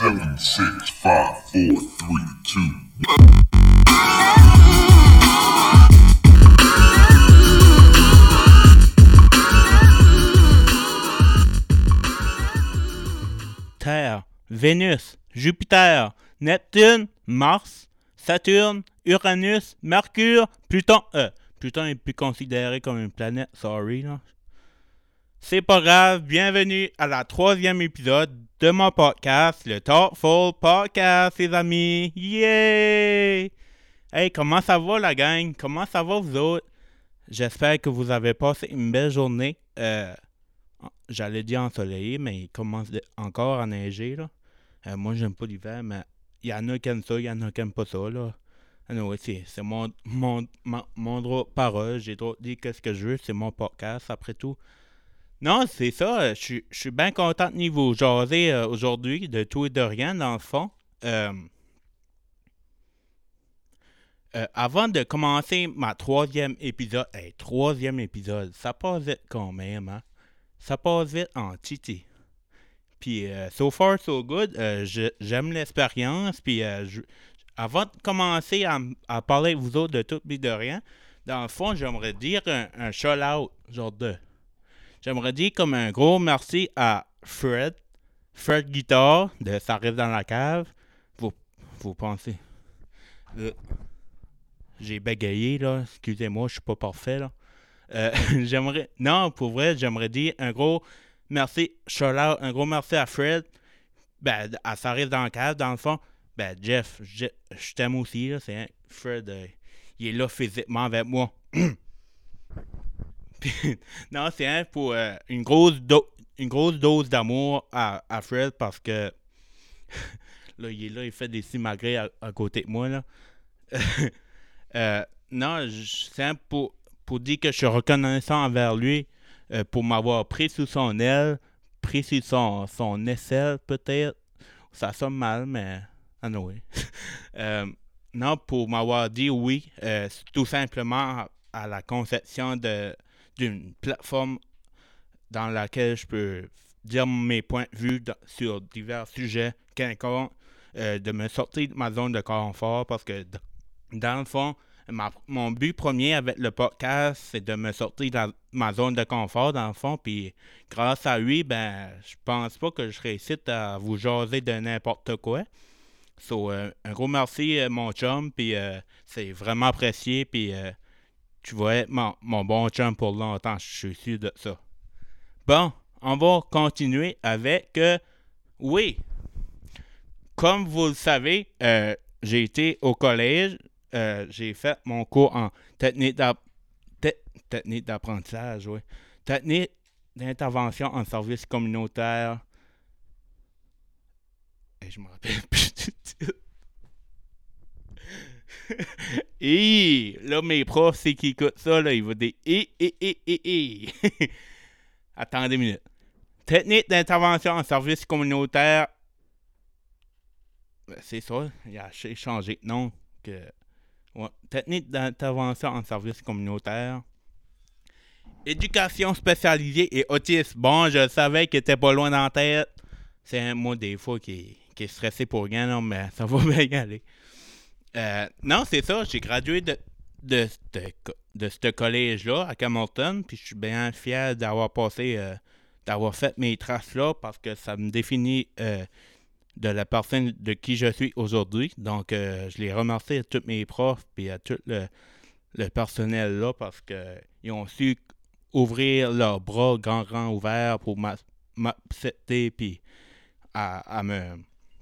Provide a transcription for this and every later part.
7, 6, 5, 4, 3, 2. Terre, Vénus, Jupiter, Neptune, Mars, Saturne, Uranus, Mercure, Pluton. Pluton est plus considéré comme une planète, sorry là. C'est pas grave, bienvenue à la 3e épisode de mon podcast, le Thoughtful Podcast, les amis. Yeah! Hey, comment ça va la gang? Comment ça va vous autres? J'espère que vous avez passé une belle journée. J'allais dire ensoleillé, mais il commence encore à neiger, là. Moi, j'aime pas l'hiver, mais il y en a qui aiment ça, il y en a qui aiment pas ça, là. Anyway, c'est mon droit de parole. J'ai le droit de dire ce que je veux. C'est mon podcast, après tout. Non, c'est ça. Je suis bien content de vous jaser aujourd'hui de tout et de rien, dans le fond. Avant de commencer ma 3e épisode... Hey, 3e épisode, ça passe vite quand même, hein? Ça passe vite en titi. Puis, so far, so good. J'aime l'expérience. Puis, avant de commencer à parler avec vous autres de tout et de rien, dans le fond, j'aimerais dire un shout-out, genre de... J'aimerais dire comme un gros merci à Fred Guitar de Ça arrive dans la cave. Vous pensez... j'ai bégayé, là. Excusez-moi, je suis pas parfait, là. Pour vrai, j'aimerais dire un gros merci, shout-out, un gros merci à Fred. Ben, à Ça arrive dans la cave, dans le fond. Ben, Jeff, je t'aime aussi, là. C'est Fred, il est là physiquement avec moi. Non, c'est pour une grosse dose d'amour à Fred parce que là, il est là, il fait des simagrées à côté de moi, là. Non, c'est pour dire que je suis reconnaissant envers lui pour m'avoir pris sous son aile, pris sous son aisselle, peut-être. Ça sonne mal, mais anyway. Non, pour m'avoir dit oui, tout simplement à la conception d'une plateforme dans laquelle je peux dire mes points de vue sur divers sujets quelconques, de me sortir de ma zone de confort parce que dans le fond, mon but premier avec le podcast, c'est de me sortir de ma zone de confort, dans le fond, puis grâce à lui, ben, je pense pas que je réussisse à vous jaser de n'importe quoi. So, un gros merci, mon chum, puis c'est vraiment apprécié, puis tu vas être mon bon chum pour longtemps, je suis sûr de ça. Bon, on va continuer avec... oui, comme vous le savez, j'ai été au collège. J'ai fait mon cours en technique d'apprentissage, oui. Technique d'intervention en service communautaire. Et je me rappelle plus du titre. Et là, mes profs, c'est qui écoutent ça, là, ils vont dire Attendez une minute. Technique d'intervention en service communautaire. C'est ça, il a changé de nom. Ouais. Technique d'intervention en service communautaire. Éducation spécialisée et autisme. Bon, je savais qu'il était pas loin dans la tête. C'est un mot des fois qui est stressé pour rien, non, mais ça va bien aller. Non, c'est ça. J'ai gradué de ce collège-là à Hamilton, puis je suis bien fier d'avoir d'avoir fait mes traces là parce que ça me définit de la personne de qui je suis aujourd'hui. Donc, je les remercie à tous mes profs et à tout le personnel là parce qu'ils ont su ouvrir leurs bras grand ouverts pour m'accepter puis à me...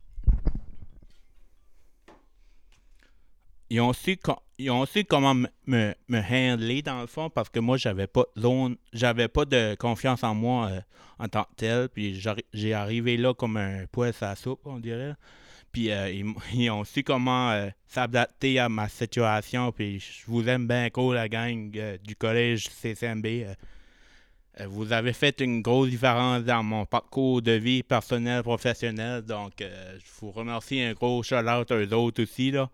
Ils ont su comment me handler dans le fond parce que moi j'avais pas de confiance en moi en tant que tel, puis j'ai arrivé là comme un poil à la soupe, on dirait. Puis ils ont su comment s'adapter à ma situation, puis je vous aime bien cool la gang du collège CCMB. Vous avez fait une grosse différence dans mon parcours de vie personnel, professionnel, donc je vous remercie, un gros shout-out à eux autres aussi, là.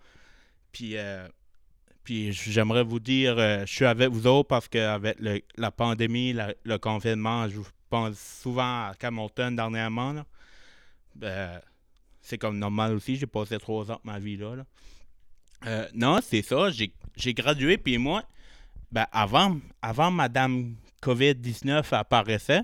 Puis j'aimerais vous dire, je suis avec vous autres parce qu'avec la pandémie, le confinement, je pense souvent à Hamilton dernièrement, là. c'est comme normal aussi. J'ai passé 3 ans de ma vie là. Non, c'est ça. J'ai gradué, puis moi, ben avant Madame COVID-19 apparaissait,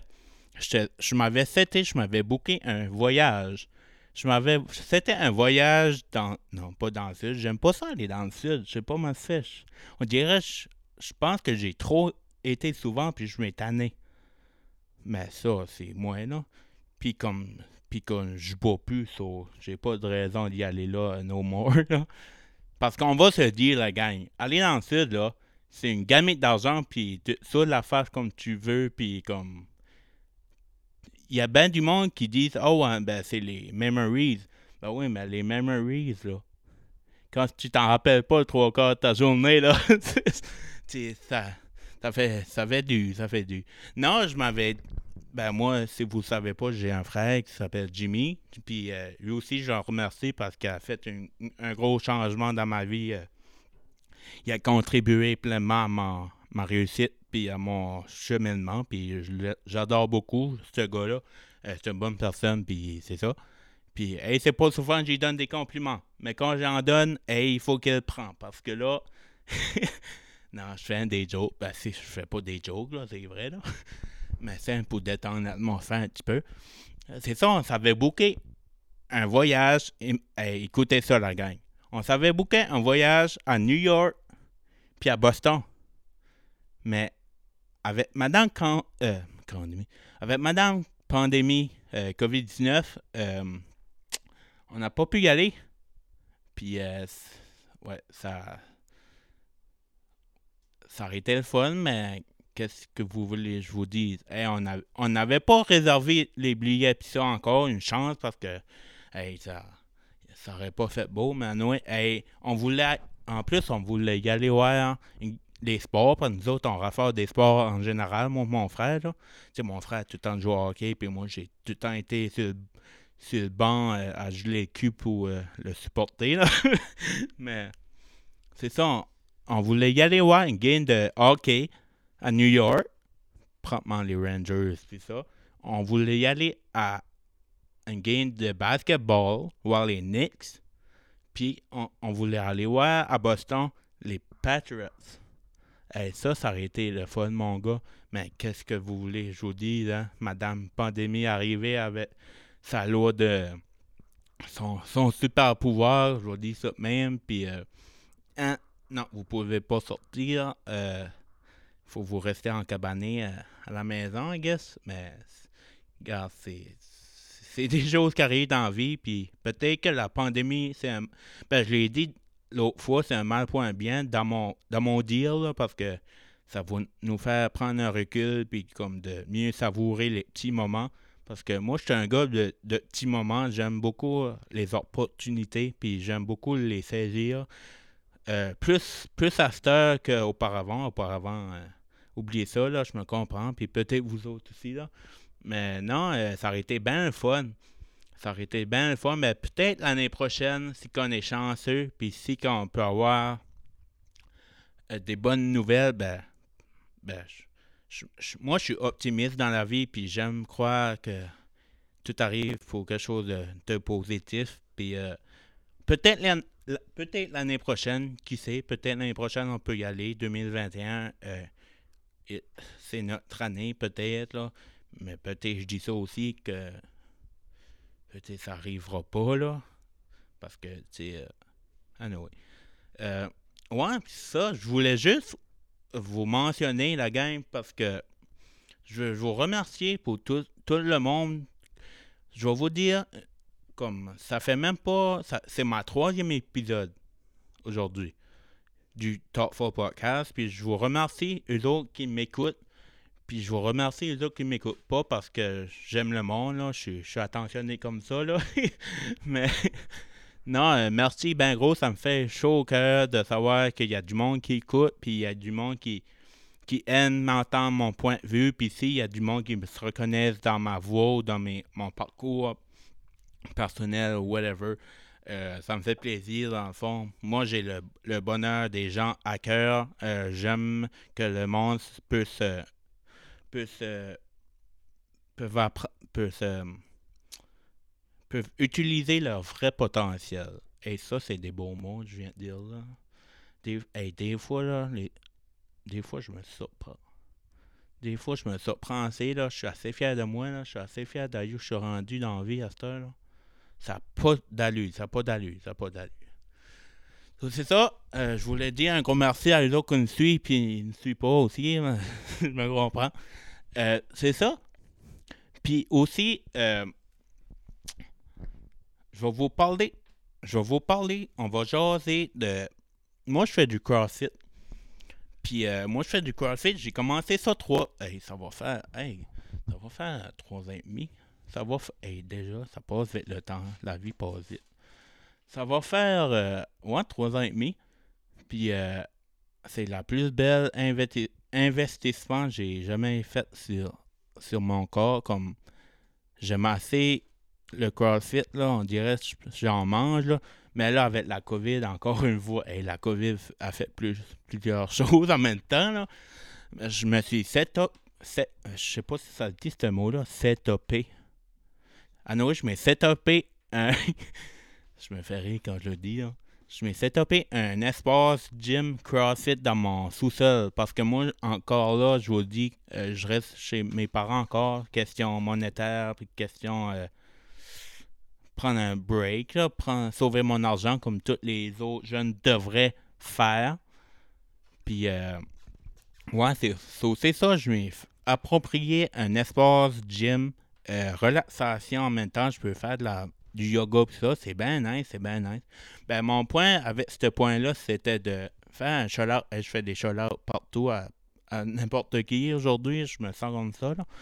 je m'avais booké un voyage. C'était un voyage non, pas dans le sud. J'aime pas ça aller dans le sud. Je sais pas comment c'est. On dirait, je pense que j'ai trop été souvent, puis je m'ai tanné. Mais ça, c'est moi, là. Puis comme, puis comme je bois plus, j'ai pas de raison d'y aller là, no more, là. Parce qu'on va se dire, la gang, aller dans le sud, là, c'est une gamine d'argent, puis ça, la face comme tu veux, puis comme... Il y a bien du monde qui disent, oh, hein, ben, c'est les memories. Ben oui, mais les memories, là, quand tu t'en rappelles pas le trois quarts de ta journée, là, ça fait du. Non, je m'avais... Ben moi, si vous ne savez pas, j'ai un frère qui s'appelle Jimmy, puis lui aussi, je le remercie parce qu'il a fait un gros changement dans ma vie. Il a contribué pleinement à ma réussite puis à mon cheminement. Puis j'adore beaucoup ce gars-là. C'est une bonne personne, puis c'est ça. Puis, hey, c'est pas souvent que j'y donne des compliments. Mais quand j'en donne, hey, il faut qu'elle prenne. Parce que là, non, je fais des jokes. Ben, si je fais pas des jokes, là, c'est vrai, là. Mais c'est pour détendre l'atmosphère un petit peu. C'est ça, on s'avait booké un voyage. Hey, écoutez ça, la gang. On s'avait booké un voyage à New York puis à Boston. Mais avec Madame avec Madame Pandémie COVID-19, on n'a pas pu y aller. Puis, ouais, ça aurait été le fun, mais qu'est-ce que vous voulez que je vous dise? Hey, on n'avait pas réservé les billets pis ça encore, une chance, parce que hey, ça aurait pas fait beau, mais nous, hey, en plus, on voulait y aller voir des sports, parce que nous autres, on raffaire des sports en général, mon frère, là. Tu sais, mon frère a tout le temps joué au hockey, puis moi, j'ai tout le temps été sur le banc à geler le cul pour le supporter, là. Mais c'est ça, on voulait y aller voir une game de hockey à New York, proprement les Rangers, puis ça. On voulait y aller à une game de basketball, voir les Knicks, puis on voulait aller voir à Boston les Patriots. Hey, ça aurait été le fun, mon gars. Mais qu'est-ce que vous voulez, je vous dis, hein? Madame Pandémie arrivée avec sa loi de son super pouvoir, je vous dis ça même, puis hein, non, vous pouvez pas sortir. Faut vous rester en cabané à la maison, I guess. Mais, regarde, c'est des choses qui arrivent dans la vie. Puis peut-être que la pandémie, ben, je l'ai dit l'autre fois, c'est un mal pour un bien dans mon deal, là, parce que ça va nous faire prendre un recul puis comme de mieux savourer les petits moments. Parce que moi, je suis un gars de petits moments. J'aime beaucoup les opportunités, puis j'aime beaucoup les saisir. Plus à cette heure qu'auparavant. Oubliez ça, là, je me comprends. Puis peut-être vous autres aussi, là. Mais non, ça aurait été bien le fun. Ça aurait été bien le fun, mais peut-être l'année prochaine, si on est chanceux, puis si on peut avoir des bonnes nouvelles, ben moi, je suis optimiste dans la vie, puis j'aime croire que tout arrive pour quelque chose de positif. Puis peut-être l'année prochaine, qui sait, peut-être l'année prochaine, on peut y aller. 2021, c'est notre année, peut-être, là. Mais peut-être, je dis ça aussi, que peut-être ça arrivera pas, là. Parce que, tu sais, anyway. Ouais, pis ça, je voulais juste vous mentionner, la gang, parce que je veux vous remercier pour tout le monde. Je vais vous dire, comme, ça fait même pas... c'est ma 3e épisode aujourd'hui du Talk 4 Podcast. Puis je vous remercie, eux autres qui m'écoutent. Puis je vous remercie, eux autres qui m'écoutent pas parce que j'aime le monde, là. Je suis attentionné comme ça, là. Mais... non, merci ben gros, ça me fait chaud au cœur de savoir qu'il y a du monde qui écoute, puis il y a du monde qui aime entendre mon point de vue, puis ici, il y a du monde qui se reconnaissent dans ma voix ou dans mon parcours personnel ou whatever. Ça me fait plaisir, dans le fond. Moi, j'ai le bonheur des gens à cœur. J'aime que le monde peut se peuvent utiliser leur vrai potentiel. Et ça, c'est des beaux mots que je viens de dire là. Des fois, là, des fois, je me surprends. Des fois, je me surprends assez, là. Je suis assez fier de moi, là. Je suis assez fier d'ailleurs où je suis rendu dans la vie à cette heure, là. Ça n'a pas d'allure, ça n'a pas d'allure, ça n'a pas d'allure. Donc, c'est ça. Je voulais dire un gros merci à eux autres qui nous suivent, puis ils ne suivent pas aussi, mais je me comprends. C'est ça. Puis aussi, je vais vous parler. On va jaser de. Moi, je fais du CrossFit. Puis moi, je fais du CrossFit. J'ai commencé ça 3. Hey, ça va faire. Hey, ça va faire 3 ans et demi. Hey, déjà, ça passe vite le temps. La vie passe vite. Ça va faire. Ouais, 3 ans et demi. Puis c'est la plus belle investissement que j'ai jamais fait sur mon corps. Comme j'aime assez le CrossFit, là, on dirait que j'en mange, là. Mais là, avec la COVID, encore une fois, la COVID a fait plusieurs choses en même temps, là. Je me suis je sais pas si ça dit ce mot-là, setupé. Ah non, je m'ai setupé un... je me fais rire quand je le dis, là. Je m'ai setupé un espace gym CrossFit dans mon sous-sol. Parce que moi, encore là, je vous dis, je reste chez mes parents encore. Question monétaire, puis question prendre un break, là, sauver mon argent comme tous les autres jeunes devraient faire. Puis, ouais, c'est ça. Je m'ai approprié un espace gym, relaxation en même temps. Je peux faire du yoga, puis ça. C'est bien nice, c'est bien nice. Ben, mon point avec ce point-là, c'était de faire un shout-out. Je fais des shout-outs partout à n'importe qui aujourd'hui. Je me sens comme ça, là.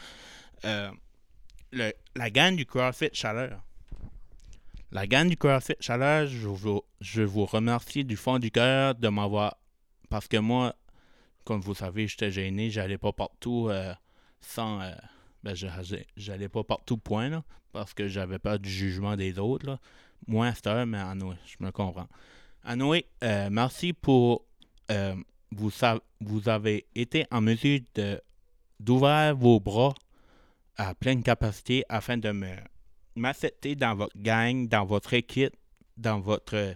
La gang du CrossFit Chaleur. La gang du CrossFit Chaleur, je vous remercie du fond du cœur de m'avoir... Parce que moi, comme vous savez, j'étais gêné. J'allais pas partout sans... j'allais pas partout, point, là. Parce que j'avais peur du jugement des autres, là. Moi, à cette heure, mais anyway, je me comprends. Anyway, merci pour... vous avez été en mesure d'ouvrir vos bras à pleine capacité afin de m'accepter dans votre gang, dans votre équipe, dans votre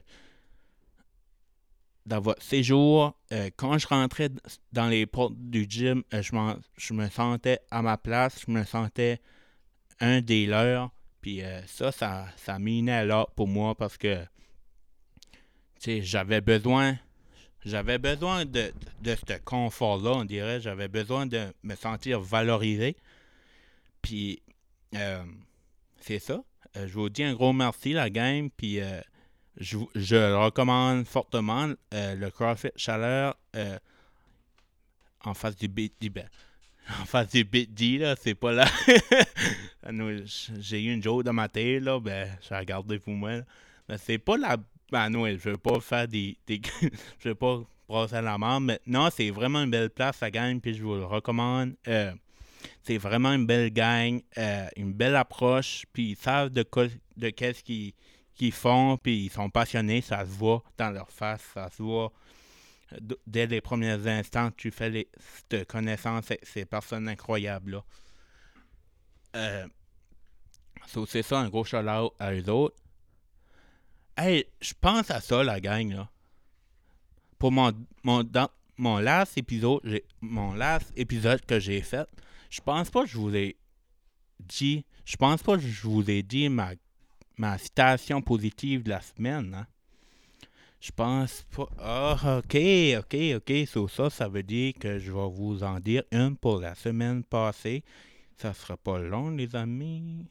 séjour. Quand je rentrais dans les portes du gym, je me sentais à ma place, je me sentais un des leurs. Puis ça minait alors pour moi parce que j'avais besoin de ce confort-là, on dirait. J'avais besoin de me sentir valorisé. Puis c'est ça. Je vous dis un gros merci, la gang. Puis je recommande fortement le CrossFit Chaleur en face du BD. En face du BD, là, c'est pas là. J'ai eu une joke dans ma tête, là, ben, je vais regarder pour moi. Là. Mais c'est pas la. Ben, non, je veux pas faire je veux pas brasser la mort, mais non, c'est vraiment une belle place, la gang, puis je vous le recommande. C'est vraiment une belle gang, une belle approche, puis ils savent de qu'est-ce qu'ils font, puis ils sont passionnés, ça se voit dans leur face, ça se voit dès les premiers instants que tu fais cette connaissance avec ces personnes incroyables-là. C'est ça, un gros shout-out à eux autres. Hey, je pense à ça, la gang, là. Pour mon last épisode que j'ai fait, je pense pas que je vous ai dit ma citation positive de la semaine, hein. Je pense pas. Ah, ok. Sur ça, ça veut dire que je vais vous en dire une pour la semaine passée. Ça sera pas long, les amis.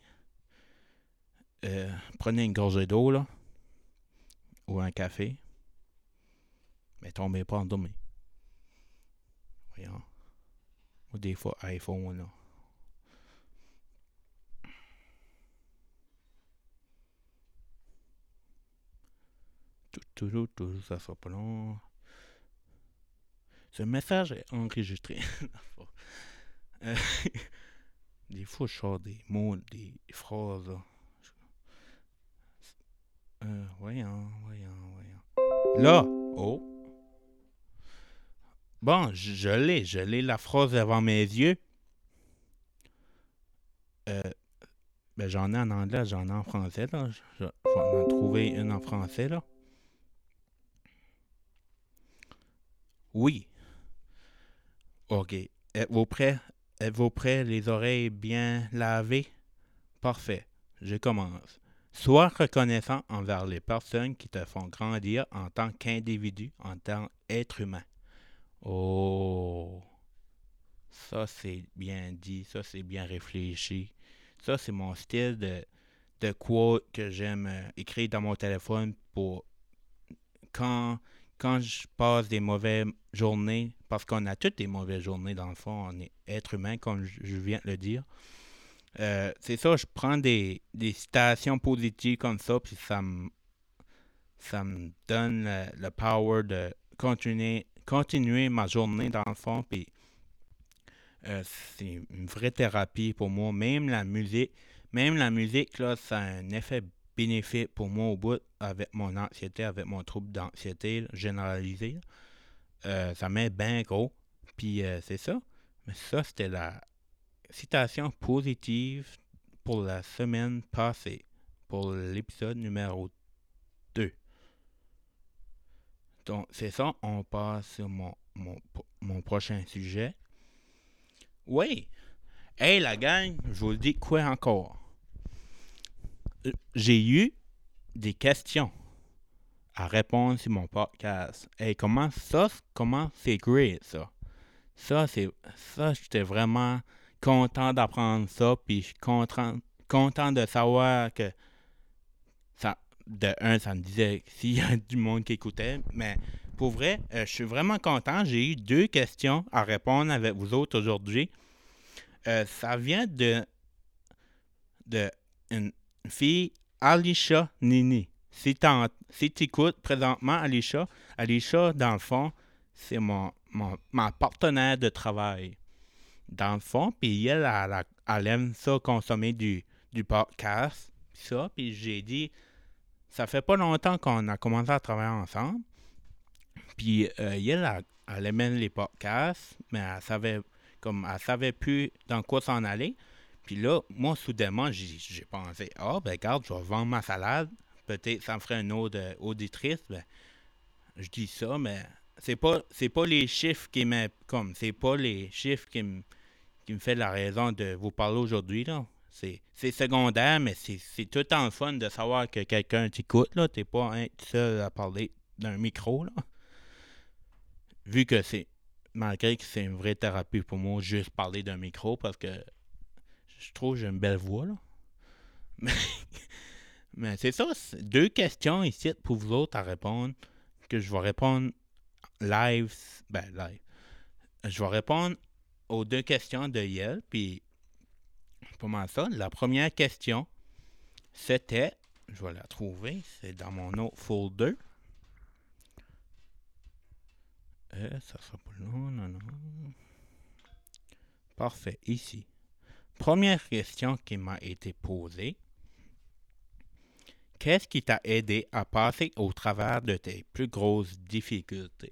Prenez une gorgée d'eau, là. Ou un café. Mais tombez pas endormi. Voyons. Ou des fois, iPhone, là. Tout, ça sera pas long. Ce message est enregistré. Des fois, je sors des mots, des phrases. Voyons. Là, oh. Bon, je l'ai la phrase devant mes yeux. Ben, j'en ai en anglais, j'en ai en français, là. Je vais en trouver une en français, là. Oui. OK. Êtes-vous prêts? Êtes-vous prêts, les oreilles bien lavées? Parfait. Je commence. Sois reconnaissant envers les personnes qui te font grandir en tant qu'individu, en tant qu'être humain. Oh, ça c'est bien dit, ça c'est bien réfléchi. Ça c'est mon style de quote que j'aime écrire dans mon téléphone pour quand, quand je passe des mauvaises journées, parce qu'on a toutes des mauvaises journées dans le fond, on est être humain comme je viens de le dire. C'est ça, je prends des citations positives comme ça, puis ça me donne le power de continuer ma journée dans le fond, puis c'est une vraie thérapie pour moi. Même la musique, là, ça a un effet bénéfique pour moi au bout avec mon anxiété, avec mon trouble d'anxiété là, généralisé. Ça m'aide bien gros. Puis c'est ça. Mais ça, c'était la citation positive pour la semaine passée, pour l'épisode numéro 2. Donc, c'est ça, on passe sur mon prochain sujet. Oui! Hey, la gang, je vous le dis quoi encore? J'ai eu des questions à répondre sur mon podcast. Hey, comment c'est great, ça? Ça, j'étais vraiment content d'apprendre ça, puis je suis content de savoir que ça, ça me disait s'il y a du monde qui écoutait, mais pour vrai, je suis vraiment content. J'ai eu 2 questions à répondre avec vous autres aujourd'hui. Ça vient de une fille, Alicia Nini. Si tu écoutes présentement Alicia, dans le fond, c'est ma partenaire de travail. Dans le fond, puis elle aime ça, consommer du podcast, ça, puis j'ai dit, ça fait pas longtemps qu'on a commencé à travailler ensemble, puis elle aimait les podcasts, mais elle savait plus dans quoi s'en aller. Puis là, moi, soudainement, j'ai pensé, ben regarde, je vais vendre ma salade. Peut-être ça me ferait une autre auditrice. Ben, je dis ça, mais c'est pas les chiffres c'est pas les chiffres qui me fait la raison de vous parler aujourd'hui, là. C'est secondaire, mais c'est tout le temps fun de savoir que quelqu'un t'écoute, là. T'es pas seul à parler d'un micro, là. Vu que malgré que c'est une vraie thérapie pour moi, juste parler d'un micro, parce que je trouve que j'ai une belle voix, là. Mais c'est ça, 2 questions ici pour vous autres à répondre, que je vais répondre live. Ben, live. Je vais répondre aux 2 questions de Yel, puis comment ça? La première question, c'était, je vais la trouver, c'est dans mon autre folder. Ça sera pas long, non. Parfait, ici. Première question qui m'a été posée. Qu'est-ce qui t'a aidé à passer au travers de tes plus grosses difficultés?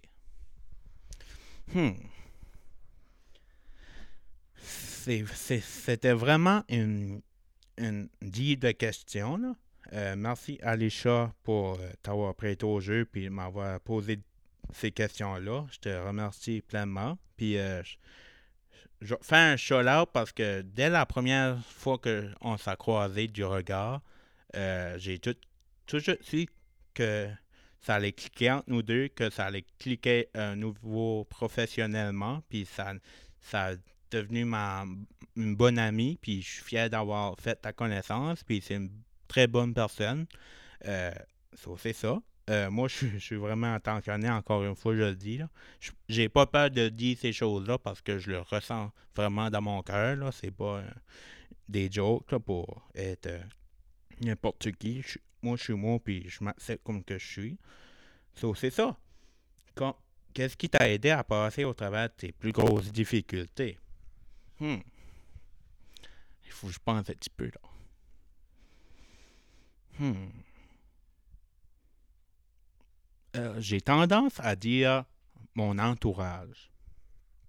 C'était vraiment une deep question, là. Merci Alicia pour t'avoir prêté au jeu et m'avoir posé ces questions-là. Je te remercie pleinement. Puis je fais un shout-out parce que dès la première fois qu'on s'est croisé du regard, j'ai toujours su que ça allait cliquer entre nous deux, que ça allait cliquer un nouveau professionnellement, puis ça a devenu une bonne amie, puis je suis fier d'avoir fait ta connaissance, puis c'est une très bonne personne. C'est ça. Moi, je suis vraiment attentionné, encore une fois, je le dis. Là. J'ai pas peur de dire ces choses-là parce que je le ressens vraiment dans mon cœur. Là. C'est pas des jokes là, pour être n'importe qui. Moi, je suis moi, puis je m'accepte comme que je suis. C'est ça. Qu'est-ce qui t'a aidé à passer au travers de tes plus grosses difficultés? Il faut que je pense un petit peu, là. J'ai tendance à dire mon entourage.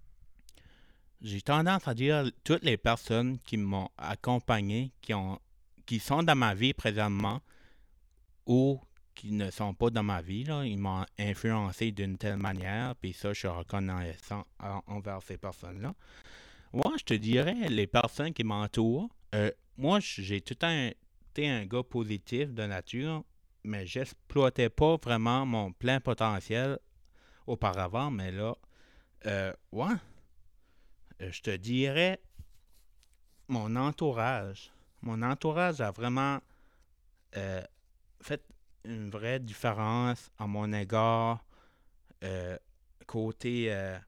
J'ai tendance à dire toutes les personnes qui m'ont accompagné, qui ont qui sont dans ma vie présentement ou qui ne sont pas dans ma vie, là, ils m'ont influencé d'une telle manière, puis ça, je suis reconnaissant envers ces personnes-là. Moi, je te dirais, les personnes qui m'entourent, moi, j'ai tout le temps été un gars positif de nature, mais j'exploitais pas vraiment mon plein potentiel auparavant, mais là, ouais, je te dirais, mon entourage. Mon entourage a vraiment euh, fait une vraie différence à mon égard. euh, côté,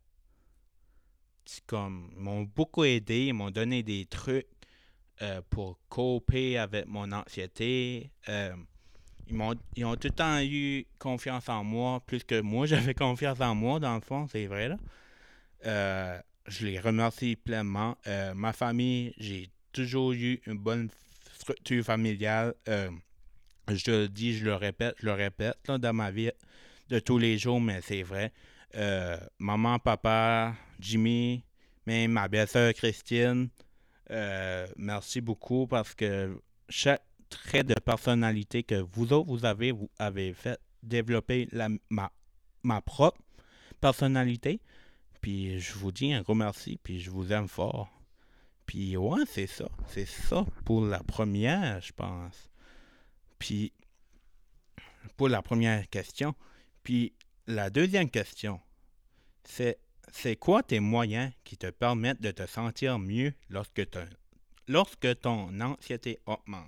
comme, ils m'ont beaucoup aidé, ils m'ont donné des trucs pour coper avec mon anxiété. Ils ont tout le temps eu confiance en moi, plus que moi j'avais confiance en moi, dans le fond, c'est vrai, là. Je les remercie pleinement. Ma famille, j'ai toujours eu une bonne structure familiale. Je le dis, je le répète là, dans ma vie de tous les jours, mais c'est vrai. Maman, papa, Jimmy, même ma belle-sœur Christine, merci beaucoup parce que chaque trait de personnalité que vous autres vous avez fait développer ma propre personnalité. Puis je vous dis un gros merci, puis je vous aime fort. Puis ouais, c'est ça. C'est ça pour la première, je pense. Puis pour la première question. Puis la deuxième question, c'est quoi tes moyens qui te permettent de te sentir mieux lorsque ton anxiété augmente?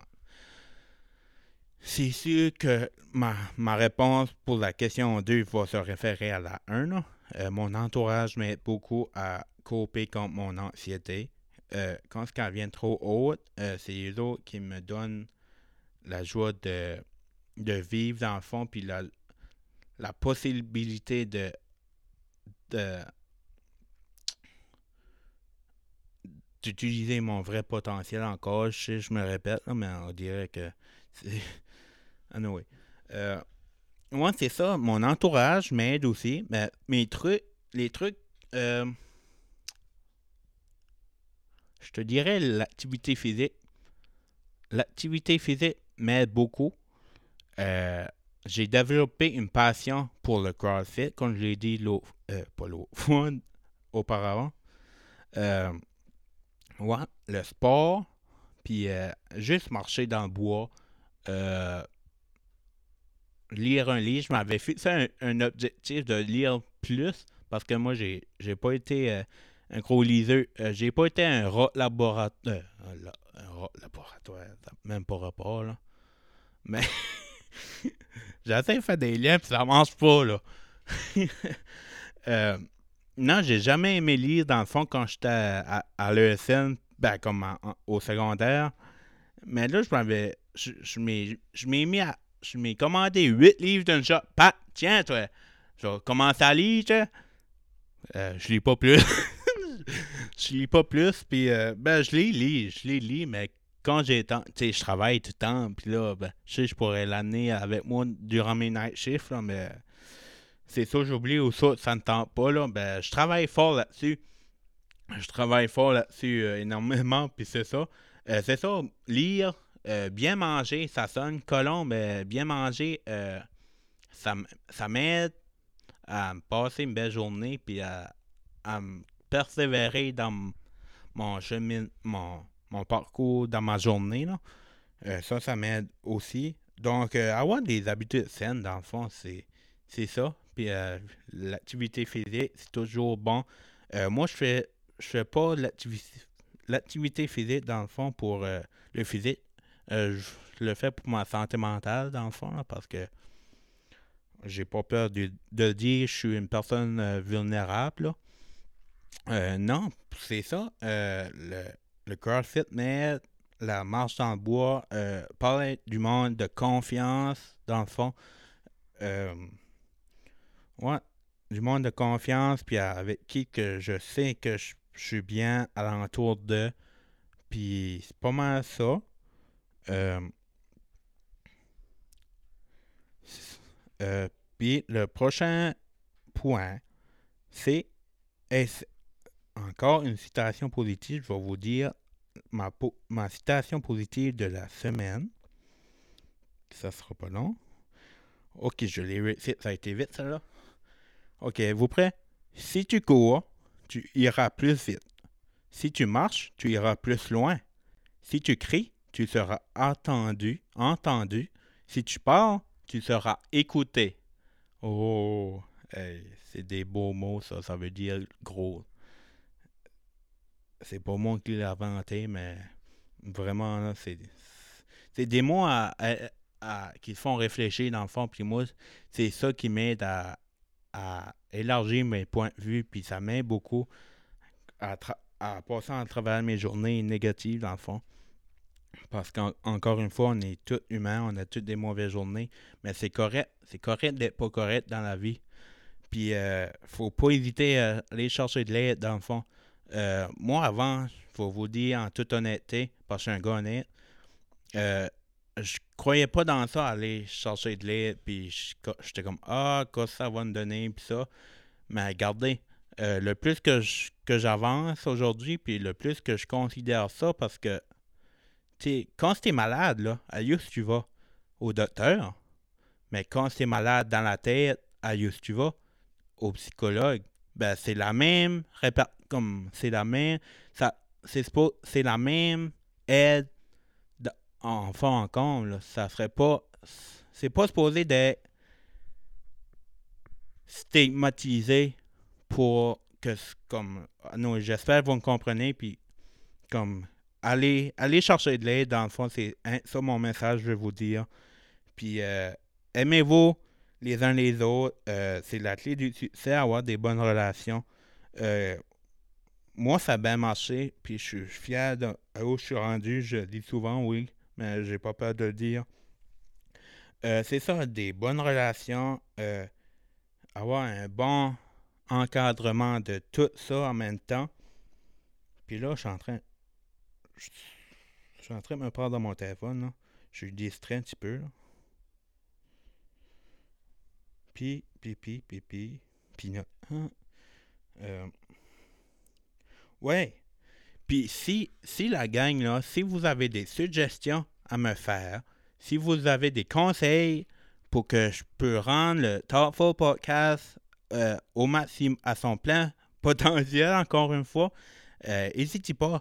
C'est sûr que ma réponse pour la question 2 va se référer à la 1. Là. Mon entourage m'aide beaucoup à coper contre mon anxiété. Quand elle vient trop haute, c'est eux autres qui me donnent la joie de vivre dans le fond, puis la possibilité de- d'utiliser mon vrai potentiel encore. Je sais, je me répète, là, mais on dirait que c'est... Anyway. Moi, c'est ça. Mon entourage m'aide aussi. Mais les trucs, euh, je te dirais l'activité physique. L'activité physique m'aide beaucoup. Euh, j'ai développé une passion pour le CrossFit, comme je l'ai dit pas l'autre fois, auparavant. Euh, ouais, le sport, puis juste marcher dans le bois, euh, lire un livre. Je m'avais fixé un objectif de lire plus parce que moi, j'ai pas été un gros liseur. J'ai pas été un rat laboratoire. Un rat laboratoire, ça n'a même pas rapport, là. Mais j'essaie de faire des liens, puis ça marche pas, là. Euh, non, j'ai jamais aimé lire, dans le fond, quand j'étais à l'ESN, ben, comme au secondaire. Mais là, je m'ai mis à. Je m'ai commandé 8 livres d'une shot. Pat, tiens, toi. Je vais commencer à lire, tu sais. Je lis pas plus. Je lis pas plus, puis ben, je les lis, mais quand j'ai temps, tu sais, je travaille tout le temps, puis là, ben, je sais, je pourrais l'amener avec moi durant mes night shifts, là, mais c'est ça, j'oublie ou ça ne tente pas, là, ben, je travaille fort là-dessus. Je travaille fort là-dessus énormément, puis c'est ça, lire, bien manger, ça sonne colon, mais bien manger, ça m'aide à me passer une belle journée, puis à me persévérer dans mon parcours dans ma journée. Là. Ça m'aide aussi. Donc, avoir des habitudes saines, dans le fond, c'est ça. Puis l'activité physique, c'est toujours bon. Moi, je fais pas l'activité physique, dans le fond, pour le physique. Je le fais pour ma santé mentale, dans le fond, là, parce que j'ai pas peur de dire je suis une personne vulnérable. Là. Non, c'est ça. Le CrossFit, mais la marche dans le bois, parler du monde de confiance, dans le fond. Euh, ouais, du monde de confiance, puis avec qui que je sais que je suis bien alentour de. Puis c'est pas mal ça. Euh, euh, puis le prochain point, c'est encore une citation positive, je vais vous dire ma citation positive de la semaine. Ça sera pas long. Ok, je l'ai réussi. Ça a été vite, ça là. Ok, vous prêts? Si tu cours, tu iras plus vite. Si tu marches, tu iras plus loin. Si tu cries, tu seras entendu. Si tu parles, tu seras écouté. Oh, hey, c'est des beaux mots, ça. Ça veut dire gros. C'est pas moi qui l'ai inventé, mais vraiment, là, c'est des mots qui font réfléchir dans le fond. Puis moi, c'est ça qui m'aide à élargir mes points de vue. Puis ça m'aide beaucoup à passer à travers mes journées négatives, dans le fond. Parce qu'encore une fois, on est tous humains, on a toutes des mauvaises journées. Mais c'est correct. C'est correct d'être pas correct dans la vie. Puis, faut pas hésiter à aller chercher de l'aide, dans le fond. Moi, avant, faut vous dire en toute honnêteté, parce que je suis un gars honnête, je croyais pas dans ça, aller chercher de l'aide, puis j'étais comme, qu'est-ce que ça va me donner, puis ça. Mais regardez, le plus que j'avance aujourd'hui, puis le plus que je considère ça, parce que, quand tu es malade, là, ailleurs tu vas au docteur, mais quand tu es malade dans la tête, ailleurs tu vas au psychologue, ben c'est la même c'est la même aide en fond en comble, là. Ça serait pas, c'est pas supposé d'être stigmatisé pour que comme non, j'espère que vous me comprenez, puis comme allez chercher de l'aide, dans le fond, c'est ça mon message, je vais vous dire. Puis aimez-vous les uns les autres, c'est la clé du succès, avoir des bonnes relations. Moi, ça a bien marché, puis je suis fier de où je suis rendu. Je dis souvent oui, mais j'ai pas peur de le dire. C'est ça, des bonnes relations, avoir un bon encadrement de tout ça en même temps. Puis là, je suis en train de me prendre dans mon téléphone, là. Je suis distrait un petit peu, là. Puis, ouais. Puis si la gang, là, si vous avez des suggestions à me faire, si vous avez des conseils pour que je peux rendre le Thoughtful Podcast au maximum à son plein potentiel, encore une fois, n'hésitez pas.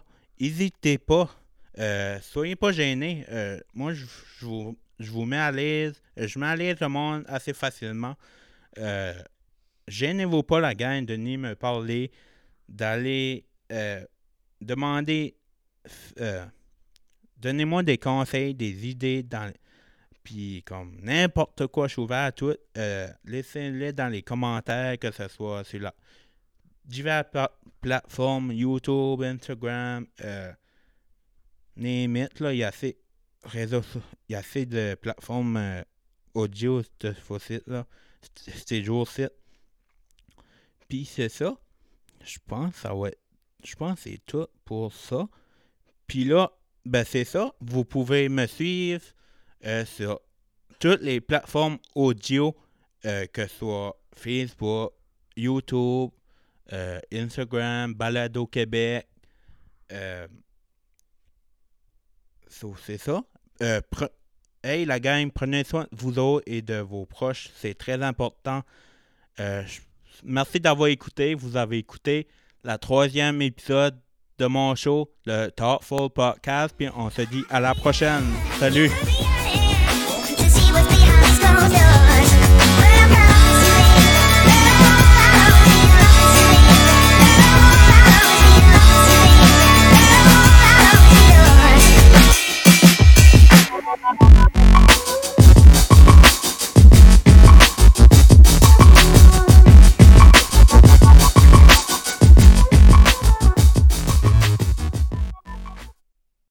Soyez pas gênés. Moi, je vous mets à l'aise. Je mets à l'aise le monde assez facilement. Gênez-vous pas, la gang, de venir me parler, d'aller demander, donnez-moi des conseils, des idées, puis comme n'importe quoi, je suis ouvert à tout. Laissez-les dans les commentaires, que ce soit sur diverses plateformes, YouTube, Instagram, name it, là, il y a assez de plateformes audio, ce site là, ces jours-ci. Puis c'est ça. Je pense que c'est tout pour ça. Puis là, ben c'est ça. Vous pouvez me suivre sur toutes les plateformes audio, que ce soit Facebook, YouTube, Instagram, Balado Québec. C'est ça. Hey, la gang, prenez soin de vous autres et de vos proches. C'est très important. Merci d'avoir écouté. Vous avez écouté la 3e épisode de mon show, le Thoughtful Podcast. Puis on se dit à la prochaine. Salut!